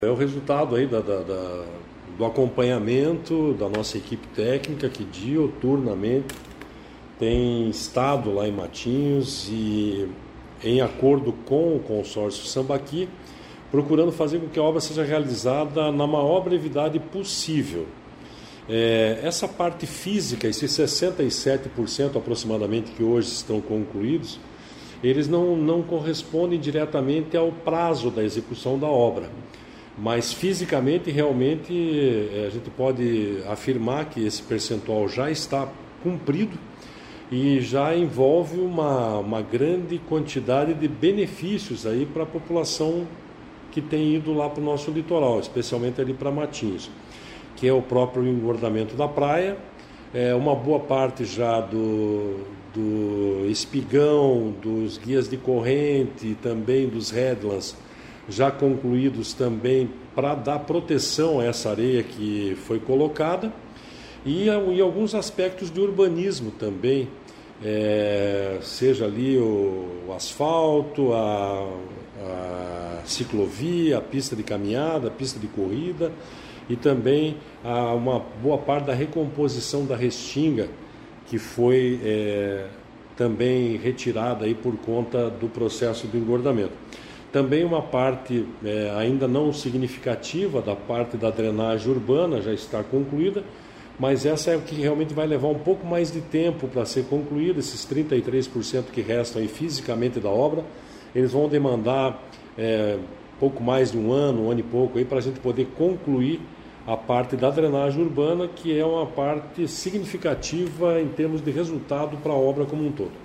É o resultado aí do acompanhamento da nossa equipe técnica, que diuturnamente tem estado lá em Matinhos e, em acordo com o consórcio Sambaqui, procurando fazer com que a obra seja realizada na maior brevidade possível. Essa parte física, esses 67% aproximadamente que hoje estão concluídos, eles não correspondem diretamente ao prazo da execução da obra. Mas fisicamente, realmente, a gente pode afirmar que esse percentual já está cumprido e já envolve uma grande quantidade de benefícios aí para a população que tem ido lá para o nosso litoral, especialmente ali para Matinhos, que é o próprio engordamento da praia, uma boa parte já do espigão, dos guias de corrente, também dos headlands, já concluídos também para dar proteção a essa areia que foi colocada, e alguns aspectos de urbanismo também, seja ali o asfalto, a ciclovia, a pista de caminhada, a pista de corrida, e também uma boa parte da recomposição da restinga, que foi também retirada aí por conta do processo do engordamento. Também uma parte ainda não significativa da parte da drenagem urbana já está concluída, mas essa é o que realmente vai levar um pouco mais de tempo para ser concluída. Esses 33% que restam aí fisicamente da obra, eles vão demandar pouco mais de um ano e pouco aí para a gente poder concluir a parte da drenagem urbana, que é uma parte significativa em termos de resultado para a obra como um todo.